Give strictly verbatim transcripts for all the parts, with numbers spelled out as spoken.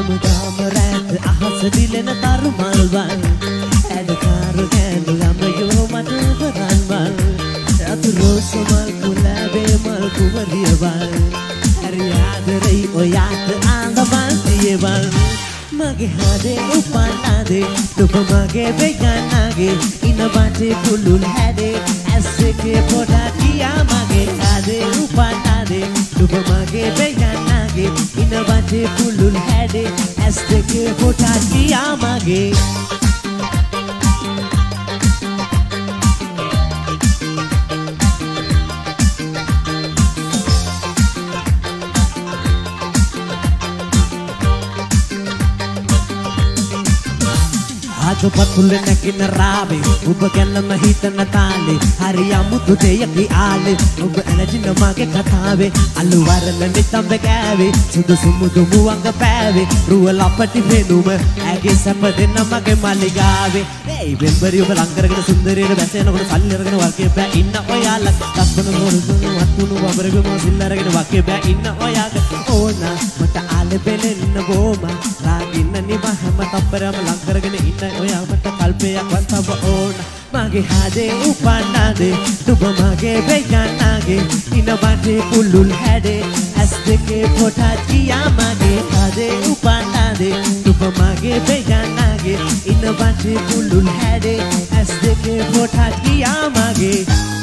ගම ගම රැත් අහස දිලෙන තරු මල්වල් ඇදකාරු කෑඳු ළමයෝ මට වරන්වල් රතු රෝස මල් කුලැබේ මල් කුමරියවල් හරි ආදරෙයි ඔයාට ආඳවල් දියවල් මගේ හදේ උපන්නාදේ දුක මගේ වෙගන්නාගේ ඉන බටේ පුළුල් හැදේ ඇස් එකේ පොඩක් කියා මගේ හදේ උපන්නාදේ දුක මගේ වෙගන්නාගේ ඉන බටේ පුළුල් හැදේ ඇස් දෙකේ පොඩක් කියා මගේ ආතු පතුල නැකින රාවේ ඔබ ගැනම හිතන තාලේ හරි අමුතු දෙයකි ආලේ ඔබ ඇලජින මගේ කතාවේ අලු වරල නිතම්බ ගෑවේ සුදුසු මුදු මුවංග පෑවේ රුව ලපටි වෙනුම ඇගේ සැප දෙන්න මගේ මල්ලිගාවේ ඒ වෙම්බරි ඔබ ලං කරගෙන සුන්දරියට බැසෙනකොට සල්ලි අරගෙන වගේ බෑ ඉන්න ඔයාලා ලස්සන මොරුදුණු වතුණු වබරගේ මොසිල් අරගෙන වගේ බෑ ඉන්න ඔයාගේ ඕන මට ආලේ බෙලෙන්න බෝම රාගින්න නිව හැම තප්පරම ලං කරගෙන ඉන්න ඔයා මට කල්පයක් වන්තව ඕන මගේ හදේ උපන්නාදේ දුබ මගේ වෙගන්නාගේ ඉන බටේ පුළුල් හැදේ ඇස් දෙකේ පොටක් කියා මගේ හදේ උපන්නාදේ දුබ මගේ වෙගන්නාගේ ඉන බටේ පුළුල් හැදේ ඇස් දෙකේ පොටක් කියා මගේ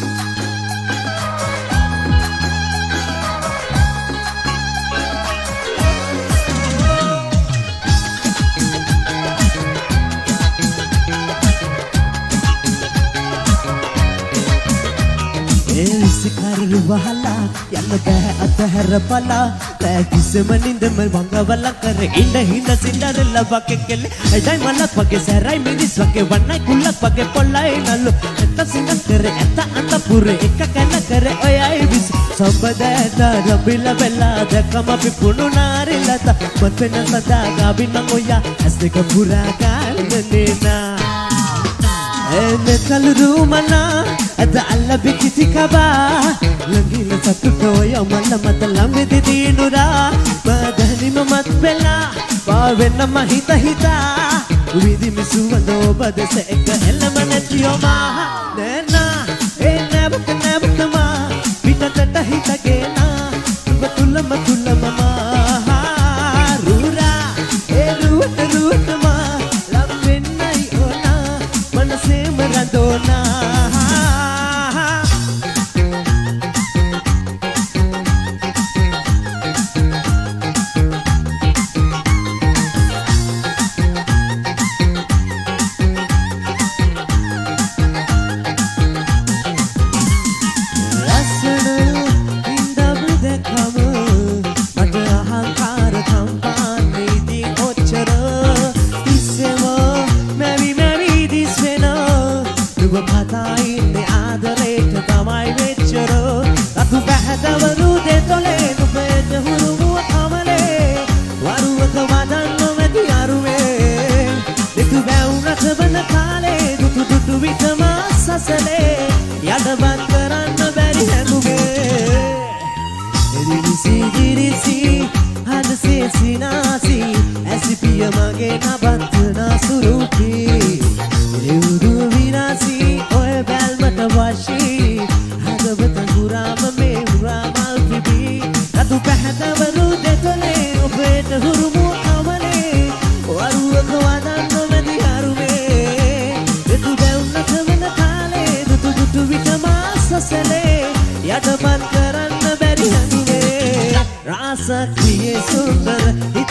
සිකාරු වහලා යන්න බෑ අතහැර බලා බෑ කිසිම නින්දම වංගවල කර ඉන්න හිඳ සින්ඩරෙල්ලා වගේ කෙල්ල එඩයි මලක් වගේ සැරයි මිනිස් වගේ වන්නයි කුල්ලක් වගේ පොල්ලයි නල්ලු එත සින්ද කර එත අත පුර එක කන කර ඔයයි විස සම්බදෑත රබිල බෙලා දැකම පිපුණු නාරිලත මතන සදා ගාබින්න ඔයා ඇස් දෙක පුරා ගන්න නේනා එන්න කලුරු මනා අද අල්ල බිකිති කබා ලඟින සතුටෝ යමල මත ළඟදි දිනුරා බදනිම මත් වෙලා පාවෙන්න මහිත හිතා විදි මිසුවඳෝ බදස එක එළම නැතියෝමා නෑනා ඒ නැවත නැවතමා පිටතට හිතගේනා තුබ තුලම තුලමමා රුරා ඒ රුවට රුවටමා ලම්වෙන්නයි ඕනා මනසේම රඳෝනා යටපත් කරන්න බැරි හැදුවේ රාසක්‍රියේ සුන්දර